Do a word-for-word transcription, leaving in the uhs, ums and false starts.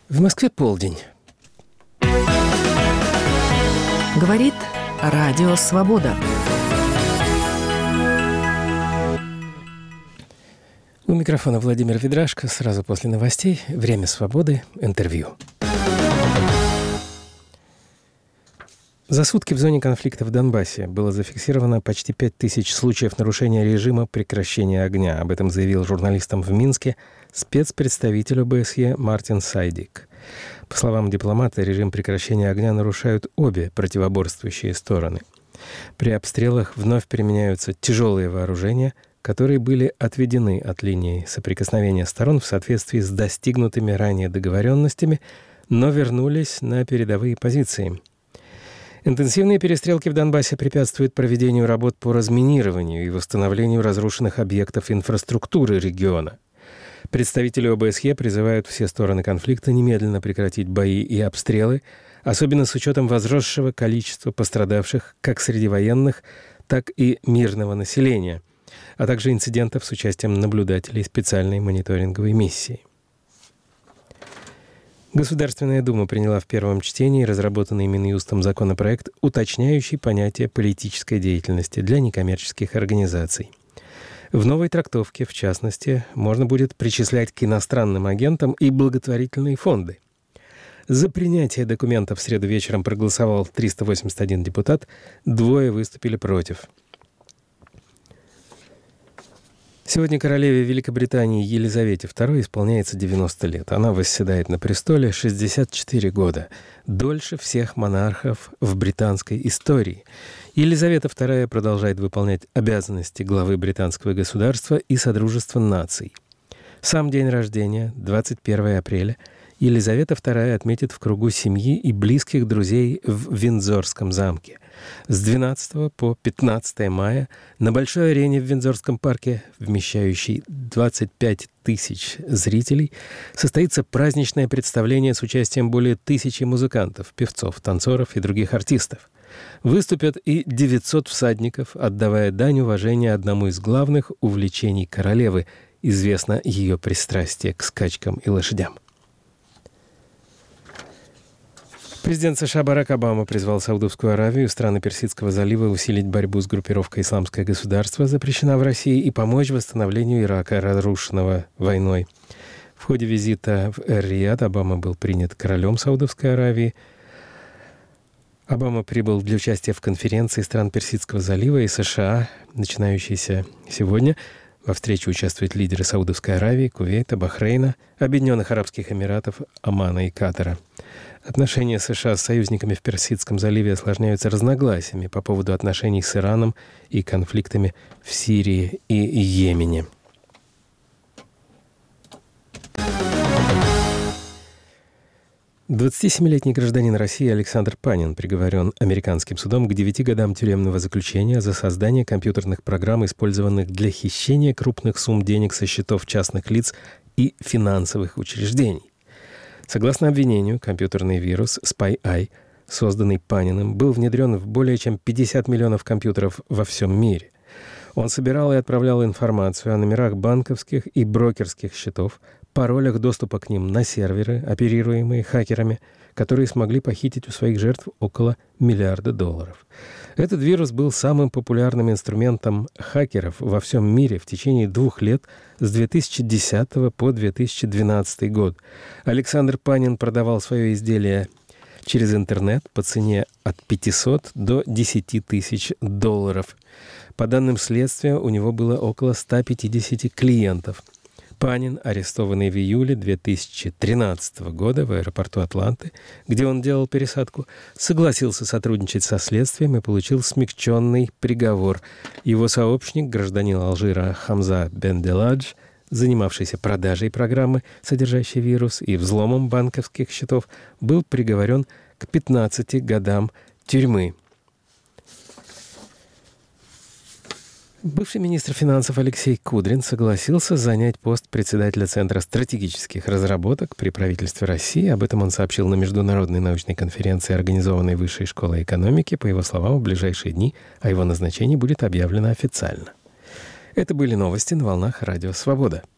В Москве полдень. Говорит Радио Свобода. У микрофона Владимир Ведрашко. Сразу после новостей «Время свободы», интервью. За сутки в зоне конфликта в Донбассе было зафиксировано почти пять тысяч случаев нарушения режима прекращения огня. Об этом заявил журналистам в Минске спецпредставитель ОБСЕ Мартин Сайдик. По словам дипломата, режим прекращения огня нарушают обе противоборствующие стороны. При обстрелах вновь применяются тяжелые вооружения, которые были отведены от линии соприкосновения сторон в соответствии с достигнутыми ранее договоренностями, но вернулись на передовые позиции. Интенсивные перестрелки в Донбассе препятствуют проведению работ по разминированию и восстановлению разрушенных объектов инфраструктуры региона. Представители ОБСЕ призывают все стороны конфликта немедленно прекратить бои и обстрелы, особенно с учетом возросшего количества пострадавших как среди военных, так и мирного населения, а также инцидентов с участием наблюдателей специальной мониторинговой миссии. Государственная Дума приняла в первом чтении разработанный Минюстом законопроект, уточняющий понятие политической деятельности для некоммерческих организаций. В новой трактовке, в частности, можно будет причислять к иностранным агентам и благотворительные фонды. За принятие документа в среду вечером проголосовал триста восемьдесят один депутат, двое выступили против. Сегодня королеве Великобритании Елизавете второй исполняется девяносто лет. Она восседает на престоле шестьдесят четыре года. Дольше всех монархов в британской истории. Елизавета вторая продолжает выполнять обязанности главы британского государства и Содружества наций. Сам день рождения, двадцать первого апреля, Елизавета вторая отметит в кругу семьи и близких друзей в Виндзорском замке. С двенадцатого по пятнадцатое мая на большой арене в Виндзорском парке, вмещающей двадцать пять тысяч зрителей, состоится праздничное представление с участием более тысячи музыкантов, певцов, танцоров и других артистов. Выступят и девятьсот всадников, отдавая дань уважения одному из главных увлечений королевы, известно ее пристрастие к скачкам и лошадям. Президент США Барак Обама призвал Саудовскую Аравию и страны Персидского залива усилить борьбу с группировкой «Исламское государство», запрещена в России, и помочь восстановлению Ирака, разрушенного войной. В ходе визита в Эр-Рияд Обама был принят королем Саудовской Аравии. Обама прибыл для участия в конференции стран Персидского залива и США, начинающейся сегодня. Во встрече участвуют лидеры Саудовской Аравии, Кувейта, Бахрейна, Объединенных Арабских Эмиратов, Омана и Катара. Отношения США с союзниками в Персидском заливе осложняются разногласиями по поводу отношений с Ираном и конфликтами в Сирии и Йемене. двадцатисемилетний гражданин России Александр Панин приговорен американским судом к девяти годам тюремного заключения за создание компьютерных программ, использованных для хищения крупных сумм денег со счетов частных лиц и финансовых учреждений. Согласно обвинению, компьютерный вирус SpyEye, созданный Паниным, был внедрен в более чем пятьдесят миллионов компьютеров во всем мире. Он собирал и отправлял информацию о номерах банковских и брокерских счетов, паролях доступа к ним на серверы, оперируемые хакерами, которые смогли похитить у своих жертв около миллиарда долларов. Этот вирус был самым популярным инструментом хакеров во всем мире в течение двух лет с две тысячи десятого по две тысячи двенадцатый год. Александр Панин продавал свое изделие через интернет по цене от пятисот до десяти тысяч долларов. По данным следствия, у него было около ста пятидесяти клиентов. Панин, арестованный в июле две тысячи тринадцатого года в аэропорту Атланты, где он делал пересадку, согласился сотрудничать со следствием и получил смягченный приговор. Его сообщник, гражданин Алжира Хамза Бенделадж, занимавшийся продажей программы, содержащей вирус, и взломом банковских счетов, был приговорен к пятнадцати годам тюрьмы. Бывший министр финансов Алексей Кудрин согласился занять пост председателя Центра стратегических разработок при правительстве России. Об этом он сообщил на международной научной конференции, организованной Высшей школой экономики. По его словам, в ближайшие дни о его назначении будет объявлено официально. Это были новости на волнах Радио Свобода.